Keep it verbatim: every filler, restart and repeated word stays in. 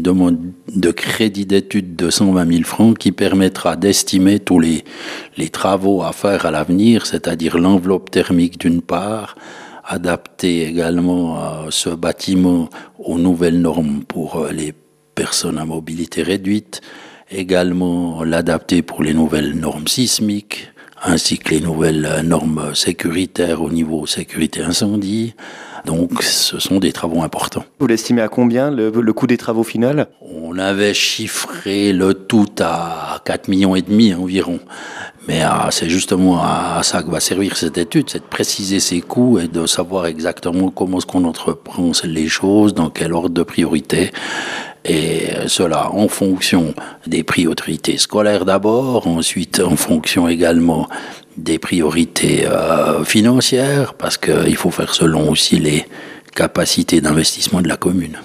demande de crédit d'études de cent vingt mille francs qui permettra d'estimer tous les, les travaux à faire à l'avenir, c'est-à-dire l'enveloppe thermique d'une part, adapter également euh, ce bâtiment aux nouvelles normes pour euh, les personnes à mobilité réduite, également l'adapter pour les nouvelles normes sismiques, ainsi que les nouvelles normes sécuritaires au niveau sécurité incendie. Donc ce sont des travaux importants. Vous l'estimez à combien le, le coût des travaux final? On avait chiffré le tout à quatre millions et demi environ. Mais ah, c'est justement à ça que va servir cette étude, c'est de préciser ses coûts et de savoir exactement comment est-ce qu'on entreprend les choses, dans quel ordre de priorité. Et cela en fonction des priorités scolaires d'abord, ensuite en fonction également des priorités euh, financières, parce qu'il faut faire selon aussi les capacités d'investissement de la commune.